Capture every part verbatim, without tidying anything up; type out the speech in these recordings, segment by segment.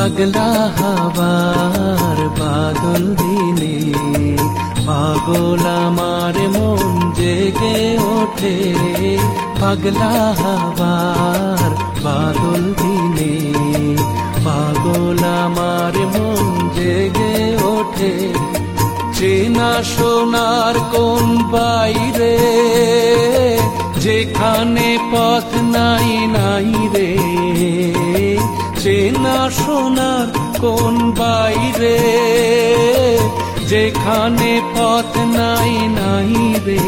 পাগলা হাওয়ার বাদল দিনে পাগল আমার মন জেগে ওঠে। পাগলা হাওয়ার বাদল দিনে পাগল আমার মন জেগে ওঠে। চেনা সোনার কোন বাইরে যেখানে পথ নাই নাই রে। চেনা সোনার কোন বাইরে যেখানে পথ নাই নাই রে।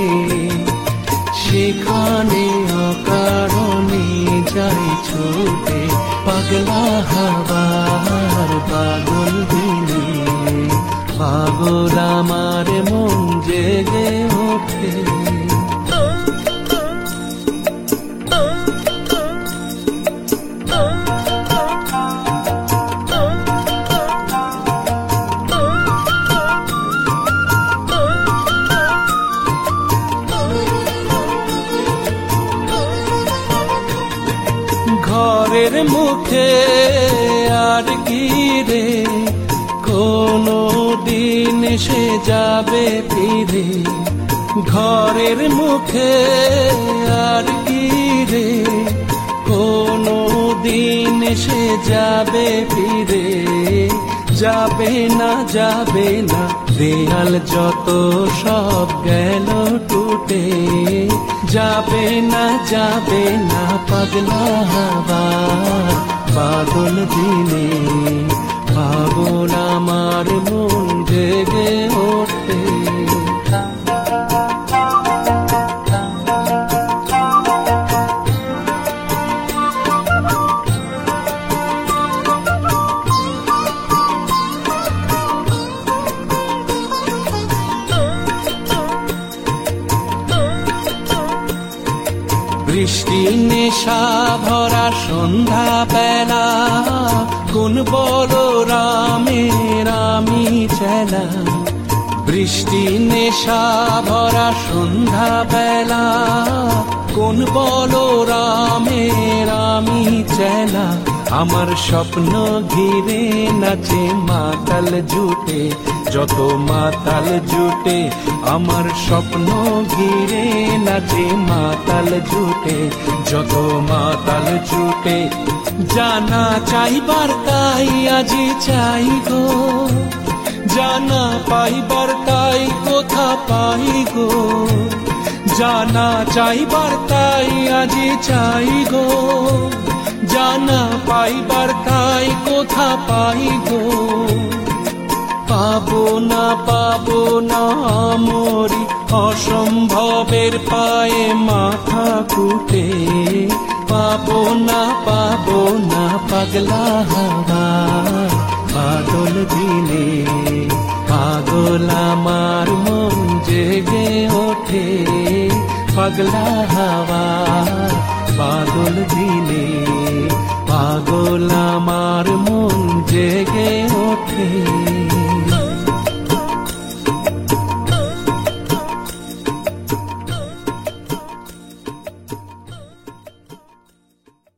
সেখানে অকারণে যাই ছুটে পাগলা হাওয়ার বাদল দিনে পাগল আমার মন জেগে ওঠে। ঘরের মুখে আর কি রে কোনো দিন সে যাবে ফিরে। ঘরের মুখে আর কি রে কোনো দিন সে যাবে ফিরে। যাবে না যাবে না দেয়াল যত সব গেল টুটে। যাবে না যাবে না পাগলা হাওয়ার বাদল দিনে পাগল আমার মন জেগে ওঠে। বৃষ্টি নেশা ভরা সন্ধ্যা বেলা কোন বড় রামের আমি চেলা। বৃষ্টি নেশা ভরা সন্ধ্যা বেলা কোন বড় রামের আমি চেলা। আমার স্বপ্ন ঘিরে নাচে মাতাল জুটে যত মাতাল জুটে। আমার স্বপ্ন ঘিরে নাচে মাতাল জুটে যত মাতাল জুটে। জানা চাইবার তাই আজি চাই গো জানা পাইবার তাই কোথা পাই গো। জানা চাইবার তাই আজি চাই গো জানা পাইবার তাই কোথা পাই গো। পাবো না পাবো না মরি অসম্ভবের পায়ে মাথা কুটে। পাবো না পাবো না পাগলা হাওয়ার বাদল দিনে পাগল আমার মন জেগে ওঠে। পাগলা হাওয়ার বাদল দিনে পাগল আমার মন জেগে ওঠে।